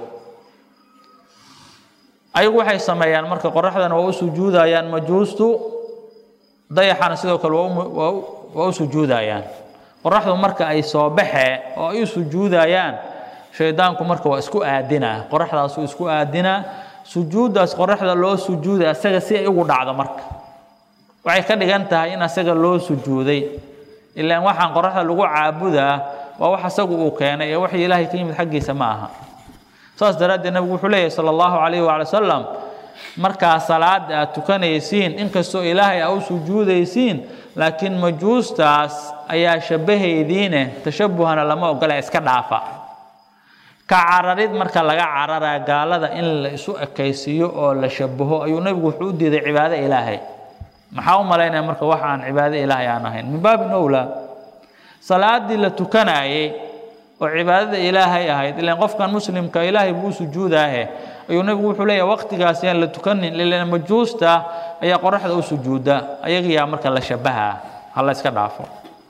أيغو حي سميان مركا قرحدان وو سجود أيان مجوستو ضيحان سيدو كل وو سجود أيان قرحدو مركا أي صوبحة أو أي سجود أيان shaydaanku marka waa isku aadina qoraxdaas uu isku aadina sujuudaas qoraxda loo sujuuday asaga si ay ugu dhacdo marka waxay ka dhigan tahay in asaga loo sujuuday ilaa waxaan qoraxda lagu caabudaa waa wax asagu uu keenay ee wax ilaahay ka yimid xaqiisa ma aha saas daraaddeed nabigu wuxuu leeyahay sallallahu alayhi wa sallam marka salaad aad tukanaysiin inkastoo ilaahay aad u sujuudaysiin laakiin majuustaas ayaa shabaheediina tashabuhana lama ogola iska dhaafa كعرريد مركا لغا عررا قالدا إن لإسو أكيسيو أو لشبهو أيو نبغو حود دي عبادة إلهي محاو ملاينا مركا وحان عبادة إلهي عناهين من باب أولى صلاة دي لتكناي وعبادة إلهي أهيد إلا نقف كان مسلم كإلهي بو سجودة أهي أيو نبغو حولي وقت قاسيان لتكنين لأن مجوستا أي قرح دو سجودة أي غيا مركا لشبهها الله يسكن عفو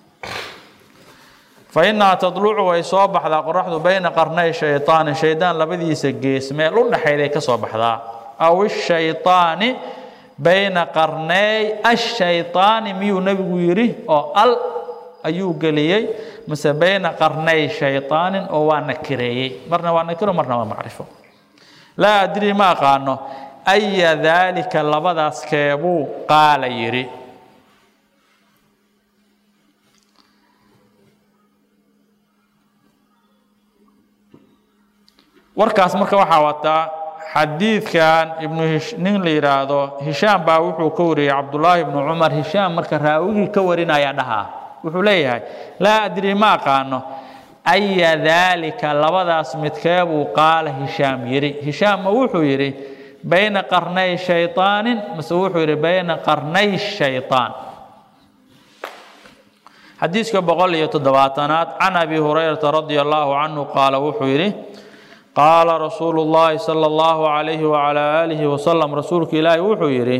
فإنها تطلع ويصبح ذا قرحه بين قرني الشيطان لبدي سجيس ما لون حيلي كصبح ذا أو الشيطان بين قرني الشيطان ميو نبويري أو أيو قليي مس بين قرني الشيطان أو نكري مرنا ونكره مرنا ما معرفه لا أدري ما قانو أي ذلك لبدا سكيبو قال يري warkaas marka waxa wata xadiidkan ibn nin la yiraahdo Hisham baa wuxuu ka wariyay Abdullah ibn Umar Hisham marka raawigi ka warinaya dhaha wuxuu leeyahay la adri ma qaano ay dhalika labadaas midkeeb uu qaal Hisham yiri Hisham wuxuu yiri bayna qarnay shaytaan mas wuxuu yiri bayna qarnay shaytaan xadiiska 107aad an Abi Hurairah radiyallahu anhu qaala wuxuu yiri قال رسول الله صلى الله عليه وعلى آله وسلم رسولك إلهي وحيري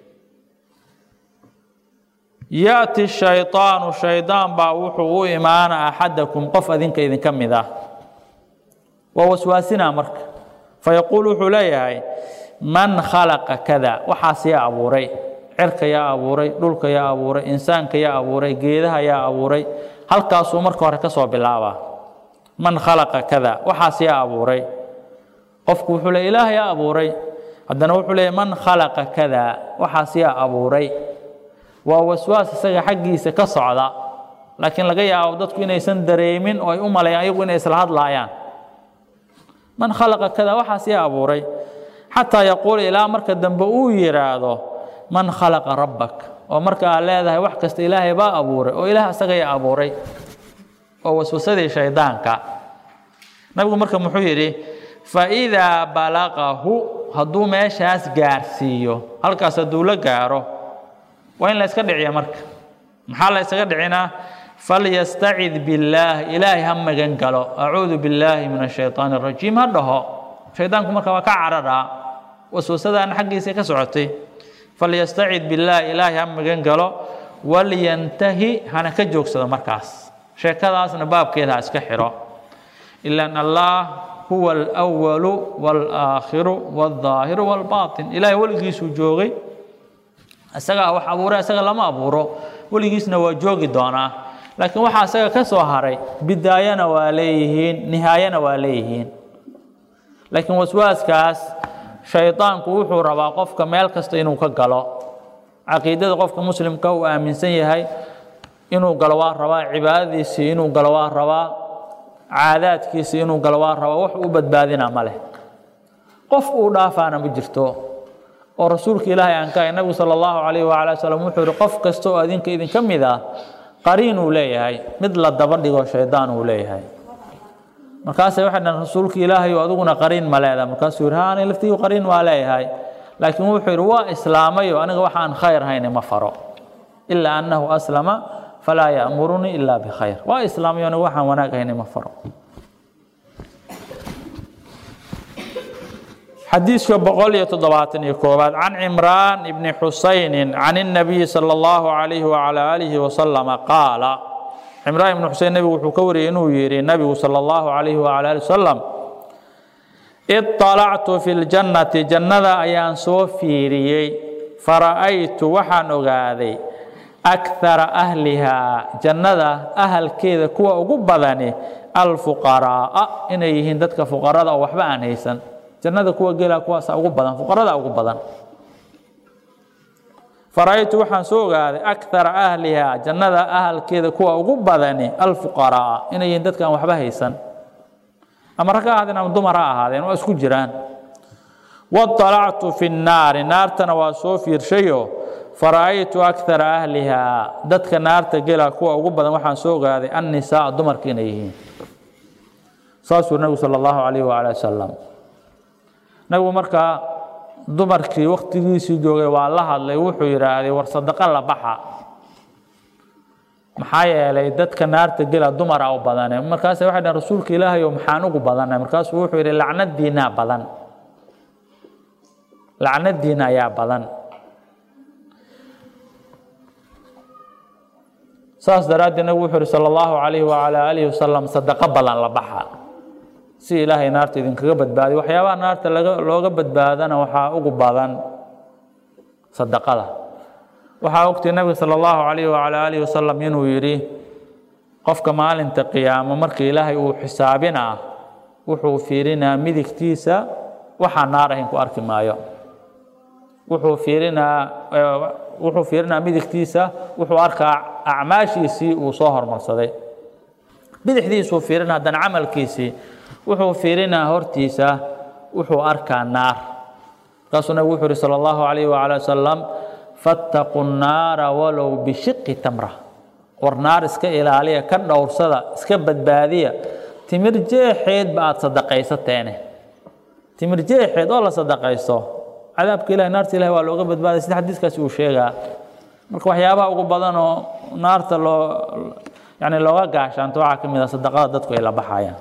يأتي الشيطان باوحو إيمان أحدكم قف أذنك إذن كم ذا ووسواسنا مرك فيقول حليهي من خلق كذا وحاس يا أبوري عرك يا أبوري دولك يا أبوري إنسانك يا أبوري قيدها يا أبوري هل كاسو مرك وركسوا بالله من خلق كذا وحاس يا أبوري قفك وحول إله يا أبوري عندنا وحول من خلق كذا وحاس يا أبوري ووسواس سجى حقي سكصعد لكن لقي عودتك إن يسندريمين أو يوم لا يقول إن يسلهاد لايان من خلق كذا وحاس يا أبوري حتى يقول إلى مركز دنبو يراده من خلق ربك ومركز على هذا وحكست إلهي با أبوري وإله سجى يا أبوري ووسوسة شيطانك نبغى مركب محيري فإذا بلغه هدو ماشاس جارسيو هل كاسدولا جارو وين لا يسكت عيا مركب محل يسكت عينا فليستعذ بالله إلهي هم جنقلو أعوذ بالله من الشيطان الرجيم هذا شيطانك مركب كعررا وسوسة أنا حقي سكسعتي فليستعذ بالله إلهي هم جنقلو ولينتهي هنا كجوك سدا مركز شيكاداسنا باب كذا اسكحرو إلا أن الله هو الأول والآخر والظاهر والباطن إلهي ولقيس جوغي أساقا وحابورا أساقا لما أبورو ولقيسنا وجوغي دونا لكن وحا أساقا كسوهاري بداية واليهين نهاية واليهين لكن وسواس كاس شيطان كوحو ربا قفك ميلكستينو كقلو عقيدة قفك مسلم كو آمن سيهي inuu galwaa rabaa cibaadadiisa inuu galwaa rabaa caadaadkiisa inuu galo waa raba wax u badbaadina ma leh qof uu dhaafaana ma jirto oo rasuulka ilaahay aan ka nabiga sallallahu alayhi wa alihi wasallam wuxuu yiri qof kasto oo idin ka mid ah qariin uu leeyahay mid la daba dhigo shaydaan uu leeyahay markaas waxa dhan rasuulka ilaahay oo aduguna qariin ma leedahay markaas uu raana laftigu qariin waa leeyahay laakiin wuxuu yiri waa islaamayo aniga waxaan khayr hayna ma faro illa annahu aslama fala ya'muruni illa bi khayr waa islaamayo aniga waxaan wanaag hayna ma faro حديث بقول يتضباطني كوبات عن عمران بن حسين عن النبي صلى الله عليه وعلى آله وسلم قال عمران بن حسين النبي وحكوري إنه يري النبي صلى الله عليه وعلى آله وسلم اطلعت في الجنة جنة أيان صوفيري فرأيت وحن أغاذي أكثر أهلها جنة أهل كذا كوا أقبضني الفقراء إن يهندتك فقراء أو وحبان هيسن jannada kuwa geela kuwaas ugu badan fuqarada ugu badan faraytu waxaan soo ogaaday akthar ahliha jannada ahalkeeda kuwa ugu badani alfuqara inay dadkan waxba haysan ama rag ahaadeen ama dumar ahaadeen oo isku jiraan watala'tu fi an-nar naartana waa soo fiirshayo faraytu akthar ahliha dadka naarta geela kuwa ugu badan waxaan soo ogaaday an-nisaa dumarka inay yihiin saasuu nabiga sallallahu alayhi wa alihi wasallam nabigu markaa dumarkii waqtigiisii joogay waa la hadlay wuxuu yiraahday war sadaqa la baxa maxaa yeelay dadka naarta gala dumar oo badan markaas waxay dhahan rasuulka ilaahay oo maxaan ugu badanay markaas wuxuu yiri lacnadiina badan lacnadiina ayaa badan saas daraadina wuxuu yiri sallallahu alayhi wa ala alihi wasallam sadaqa badan la baxa si ilaahay naarta idin kaga badbaadiyo waxyaabaha naarta looga badbaadana waxa ugu badan sadaqada waxa ogtay nabiga sallallahu alayhi wa ala alihi wasallam inuu yiri qofka maalinta qiyaamo markii ilaahay uu xisaabina wuxuu fiirinaa midigtiisa waxa naarahin ku arki maayo wuxuu fiirinaa midigtiisa wuxuu arkaa acmaashiisii uu soo hormarsaday bidixdiisu fiirinaa dan amalkiisii wuxuu fiirinaa hortiisa wuxuu arkaa naar taasuna wuxuu yiri sallallahu alayhi wa ala sallam fattaqun naara walaw bi shiqqi tamra war naar iska ilaaliya ka dhowrsada iska badbaadiya timir jeexeed baad sadaqaysateen timir jeexeed oo la sadaqaysto cadaabka ilaahay naarta ilaahay waa looga badbaaday sida xadiiskaasi uu sheegaa marka waxyaabaha ugu badan oo naarta looga gaashaanto waxa kamid ah sadaqada dadku ay la baxayaan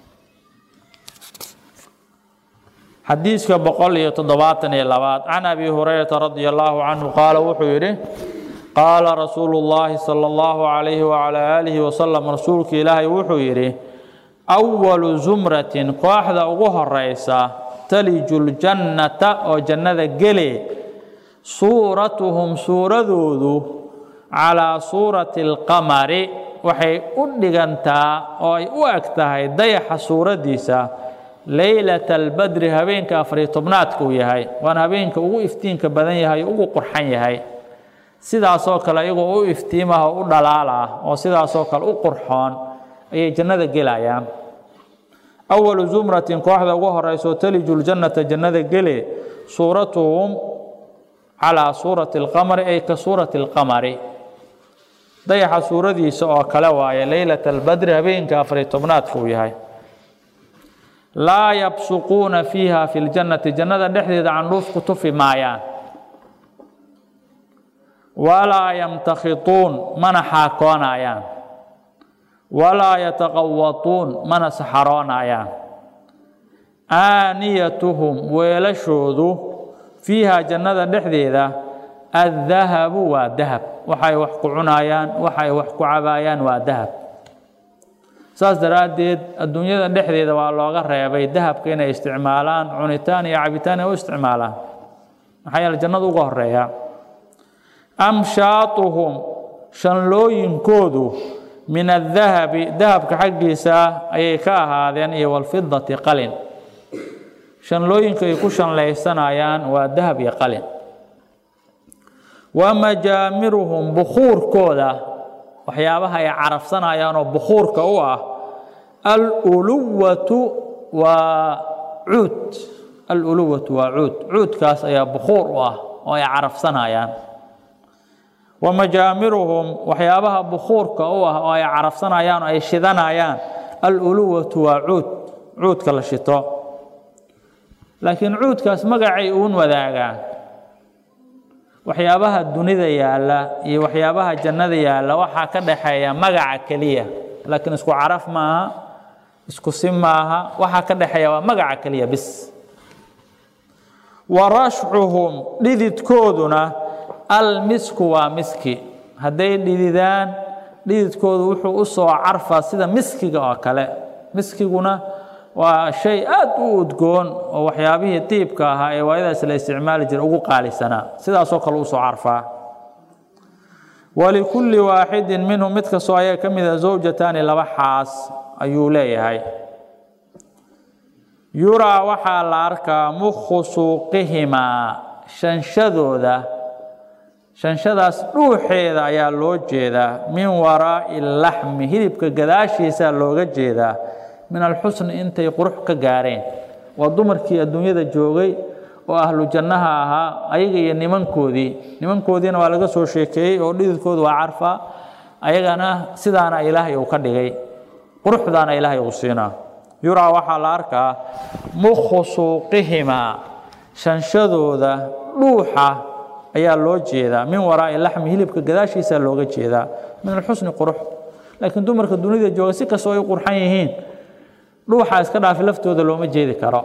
حديث بقول يتضباطني لبات عن أبي هريرة رضي الله عنه قال وحيره قال رسول الله صلى الله عليه وعلى آله وسلم رسولك إلهي وحيره أول زمرة واحدة أغوها الرئيسة تلج الجنة أو جنة قلي صورتهم سورة ذوذو على صورة القمر وحي أدقنتا أو أكتها ضيح سورة ديسة ليلة البدر هبينك أفريطبناتك وياهي وانا هبينك أغو إفتينك بدن ياهي أغو قرحان ياهي سيدا سوكال أغو إفتيمها أغو دلالة وسيدا سوكال أغو قرحان أي جنة قلايا أول زمرة كواحدة أغوها الرئيس تلج الجنة جنة قلي صورتهم على صورة القمر أي كصورة القمر ضيح صورة دي سوى كلاوايا ليلة البدر هبينك أفريطبناتك وياهي لا يبصقون فيها في الجنة جنة نحدد عن روف كتف مايان ولا يمتخطون من حاكون آيان ولا يتغوطون من سحرون آيان آنيتهم ويلشودوا فيها جنة نحدد الذهب والذهب وحي وحكو عنايان وحي وحكو عبايان والذهب saas daraadeed adduunyada dhexdeeda waa looga reebay dahabka inay isticmaalaan cunitaan iyo cabitaan ay u isticmaalaan maxaa yeelay jannadu uga horeeya amshaatuhum shanlooyinkoodu min adhahabi dahabka xaggiisa ayay ka ahaadeen iyo walfidati qalin shanlooyinka ay ku shanlaysanayaan waa dahab iyo qalin wa majaamiruhum bukhuurkooda waxyaabaha ay carafsanayaan oo bukhuurka u ah الألوة وعود الألوة وعود عود كاس يا بخور ويعرف صنايان ومجامرهم وحيابها بخور كأوه ويعرف صنايان أي شذنايان الألوة وعود عود كلا شتاء لكن عود كاس مقعيون وذاقان وحيابها الدنيا يالا وحيابها الجنة يالا وحا كدحيا مقع كلية لكن اسكو عرف معها اسكو سم معها وحا كدحيا مقع كلية بس ورشعهم لذت كودنا المسك ومسكي هدي لذان لذت كود وحو أسوى عرفة سيدا مسكي وكلا مسكي قنا وشيء أدقون وحيابه تيب كاها وإذا سلا استعمال جر أقو قالي سنة سيدا سوق الأسوى عرفة ولكل واحد منهم متك سوايا كم إذا زوجتان لبحاس أيولي هاي يرى وحا الأركا مخ سوقهما شنشذو ذا شنشذاس روحي ذا يا لوجي ذا من وراء اللحم هلبك قداشي سا لوجي ذا من الحسن انت يقرح كغارين ودمركي الدنيا ذا جوغي واهل جنها ايغي nimankoodina waa laga soo sheekay oo dhididkooda waa carfa ayagana sidaana ilaahay uu ka dhigay quruxdaana ilaahay uu siinaa yura waxa la arkaa mukhusuqihima shanshadooda dhuuxa ayaa loo jeedaa min waraa lahmi hilibka gadaashiisa looga jeedaa min alxusn qurux laakiin dumarka dunida jooga si kasoo ay qurxan yihiin dhuuxa iska dhaaf laftooda looma jeedi karo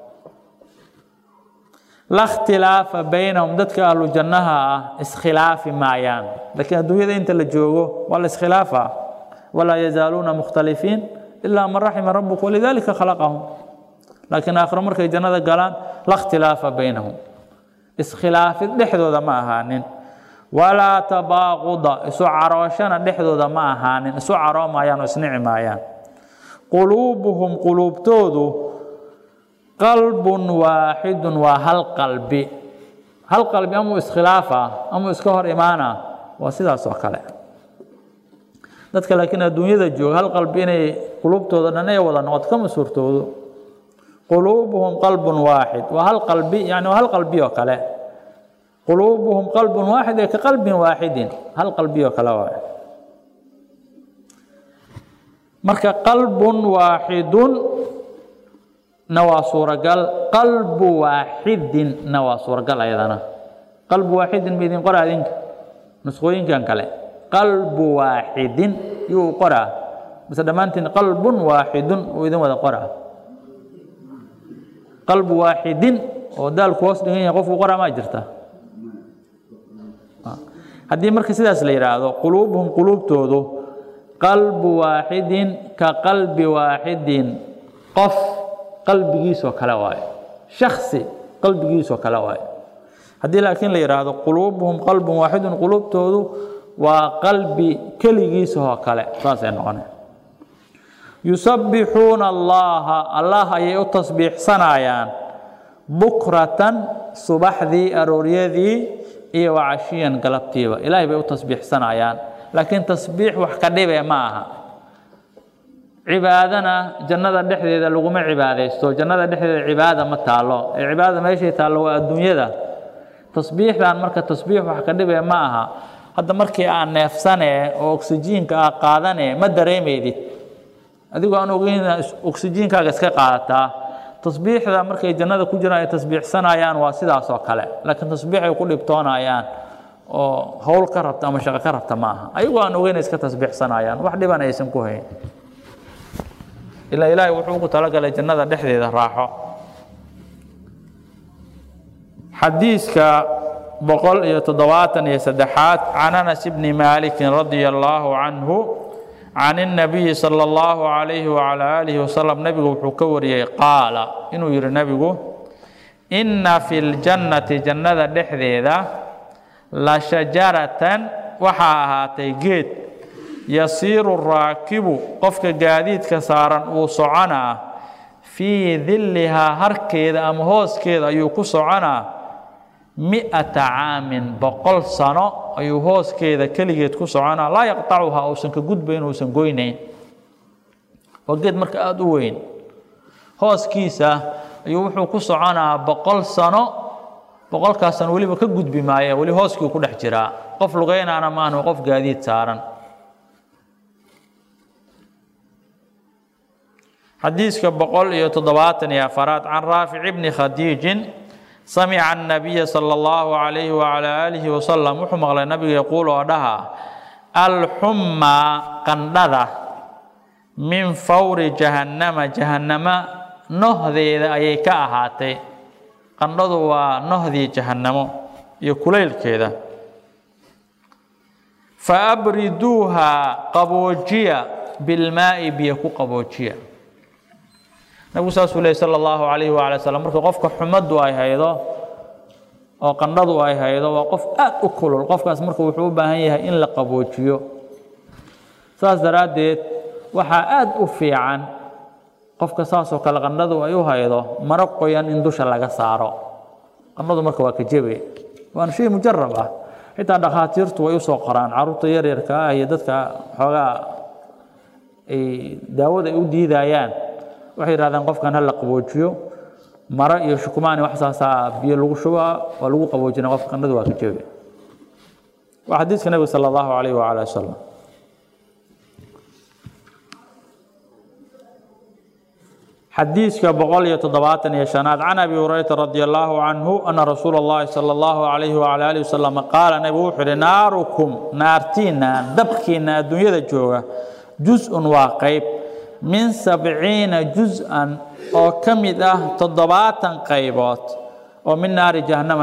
لا اختلاف بينهم ذاتك أهل جنها اسخلاف معيان لكن الدنيا انت اللي جوغو ولا اسخلافا ولا يزالون مختلفين إلا من رحم ربك ولذلك خلقهم لكن آخر مركز جنة قالان لا اختلاف بينهم اسخلاف دحدو ذا ما هانين ولا تباغض اسو عروشان دحدو ذا ما هانين اسو عرو مايان واسنع مايان قلوبهم قلوب تودو قلب واحد وهل قلبي هل قلبي أمو اسخلافة أمو اسكهر إيمانا وسيدا سوكالي ذاتك لكن الدنيا ذا جو هل قلبيني قلوب تودنا نيوضا نغط كم سورتو قلوبهم قلب واحد وهل قلبي يعني وهل قلبي وكالي قلوبهم قلب واحد كقلب واحد هل قلبي وكلا واحد مركا قلب واحد نوى صورة قلب واحد نوى صورة أيضا قلب واحد بيدين قرأ ذنك نسخوين كان كلا قلب واحد يو قرأ بس دمانتين قلب واحد وإذن وذا قرأ قلب واحد ودال كوس دهين يقف قرأ ما جرته هذه مركز سيداس ليرادو قلوبهم قلوب تودو قلب واحد كقلب واحد قف قلبيس وكلا واي شخصي قلبيس وكلا واي هذه لكن ليرادو قلوبهم قلب واحد قلوب تودو وقلبي كليس وكلا فاسنون يسبحون الله يتصبح صنايان بكرة صباح ذي أروريا ذي إيه وعشيا قلبتيبا إلهي بيتصبح صنايان لكن تصبيح وحكديبا معها عبادنا جنة دحديد لغوما عباديستو جنة دحديد عبادة ما تالو العبادة ما يشي تالو الدنيا ده تصبيح لان مركا تصبيح waxa ka dhibay ma aha hadda markii aan neefsane oo oxygen-ka qaadane ma dareemeydid adigu aan ogeyn oxygen-kaaga iska qaadataa tasbiixda markay jannada ku jiraan ay tasbiixsanayaan waa sidaas oo kale laakiin tasbiix ay ku dhibtoonayaan oo hawl ka rabta ama shaqo ka rabta ma aha ayagu aan ogeyn iska tasbiixsanayaan wax dhiban aysan ku hayn إلا إلهي وحوق تلقى لجنة دحدي ذا راحو حديثك بقول يتضوات يسدحات عن أنس بن مالك رضي الله عنه عن النبي صلى الله عليه وعلى آله وسلم نبي وحكوري قال إنه يرى نبي إن في الجنة جنة دحدي ذا لشجرة وحاها تيجيت يصير الراكب قفك جديد كسارا وصعنا في ظلها هركيد أم هوس كذا يكسعنا 100 عام بقل سنة أيهوس كذا كلية كسعنا لا يقطعها أو سنك جود بين وسنجوينين وقد مرك أدوين هوس كيسة يوحو كسعنا بقول سنة بقول كاسن ولي بكجود بمايا ولي هوس كي كل حجرا قف لغينا أنا ما نوقف قاديد سارا حديث كبقول يتضبات يا فرات عن رافع ابن خديج سمع النبي صلى الله عليه وعلى آله وسلم وحمق النبي يقول ودها الحمى قندرة من فور جهنم جهنم نهذي أي كأهاتي قندرة ونهذي جهنم يقوليل كذا فأبردوها قبوجية بالماء بيكو قبوجية نبي صلى الله عليه وعلى وسلم marka qofka xumadu ay haydo oo qandhadu ay haydo waa qof aad u kulul qofkaas marka wuxuu u baahan yahay in la qaboojiyo saas daraadeed waxa aad u fiican qofka saas oo kala qandhadu ay u haydo maro qoyan in dusha laga saaro qandhadu marka waa ka jabe waan shay mujarrab ah xitaa dhaqaatiirtu way u soo qoraan caruurta yar yarka ah iyo dadka xogaa ay daawada u diidayaan waxay raadaan qofkan hal la qaboojiyo mara iyo shukumaan wax saasa biyo lagu shubaa oo lagu qaboojina qofka qandhadu waa ka jabe waa xadiiska nabiga sallallahu alayhi wa alihi wasallam حديث كبقول يتضباطن يشانات عن أبي هريرة رضي الله عنه أن رسول الله صلى الله عليه وعلى آله وسلم قال نبوح ناركم نارتينا دبكينا الدنيا جوغا جزء واقيب من 70 جزءا أو كمدة تضباطا قيبات ومن نار جهنم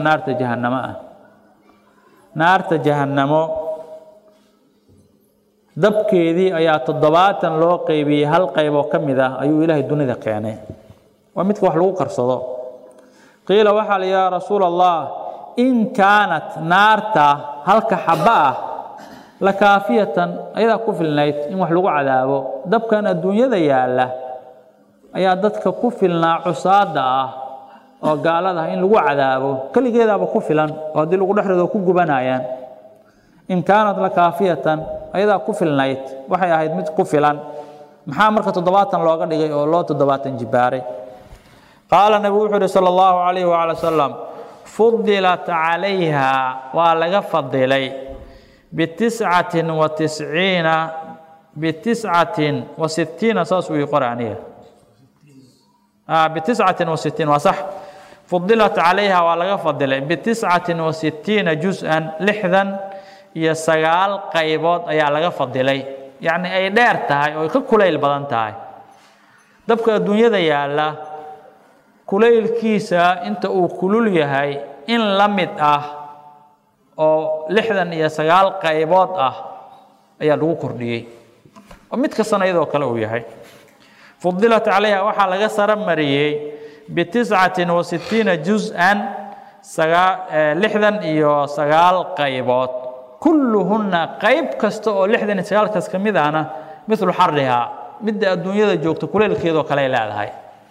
نار جهنم dabkeedii ayaa 70 loo qaybiyay hal qayb oo kamid ah ayuu ilaahay dunida keenay waa midka wax lagu qarsado qiila waxa la yaa rasuulallah in kaanat naarta halka xaba la kaafiyatan ayada ku filnayd in wax lagu cadaabo dabkan adduunyada yaala ayaa dadka ku filnaa cusaada ah oo gaalada in lagu cadaabo kaligeedaba ku filan oo hadii lagu dhaxrado ku gubanayaan in kaanat la kaafiyatan ayada ku filnayd waxay ahayd mid ku filan maxaa marka 70 looga dhigay oo loo 70 jibaaray qaala nabiga wuxuu sallallahu alayhi wa ala sallam fudilat alayha wa laga fadilay bi 69 saasu ii quraaniya bi 69 waa sax fudilat alayha wa laga fadilay bi 69 juz'an lihdan iyo 9 qaybood ayaa laga fadilay yaani ay dheer tahay oo ka kuleyl badan tahay dabka adduunyada yaala kuleylkiisa inta uu kulul yahay in la mid ah oo 69 qaybood ah ayaa lagu kordhiyay oo mid ka sanaydo kale uu yahay fudilat alayha waxa laga saramariyay bi 69 juz'an 69 qaybood كلهن قيب كستو لحدن سغال كاس كميدانا مثل حرها مد الدنيا جوجته كليل كيدو كلا لهداي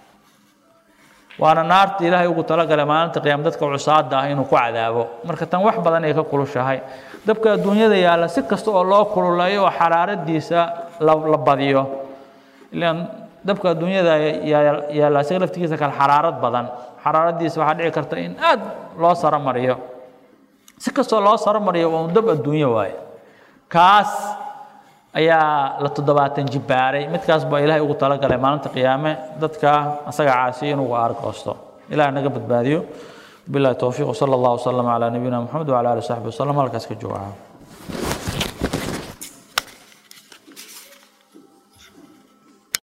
وانا نارت الهي ugu tala galay maalinta qiyaam dadka cusaada ah inuu ku cadaabo marka tan wax badan ay ka kulushahay dabka adduunyada yaala si kasto oo loo kululayo xaraaradiisa la badiyo ilaan dabka adduunyada yaala si laftigiisa kala xaraarad badan xaraaradiisa waxa dhici karta in aad loo sara mariyo si kastoo loo saro mariyo oo dab adduunyo waay kaas ayaa la 70 jibaaray midkaas baa ilaahay ugu tala galay maalinta qiyaame dadka asaga caasi inuu arkosto ilaahay naga badbaadiyo billahi tawfiiq sallallahu alayhi wa sallam ala nabiyina muhammad wa ala alihi wa sahbihi sallam halkaas ka jooga